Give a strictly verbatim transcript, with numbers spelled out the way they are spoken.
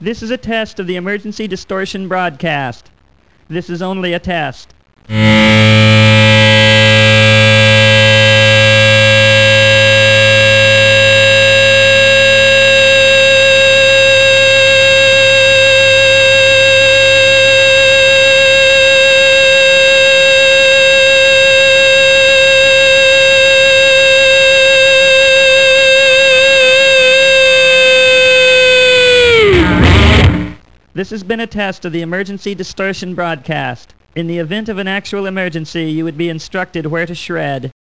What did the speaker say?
This is a test of the emergency distortion broadcast. This is only a test. This has been a test of the emergency distortion broadcast. In the event of an actual emergency, you would be instructed where to shred.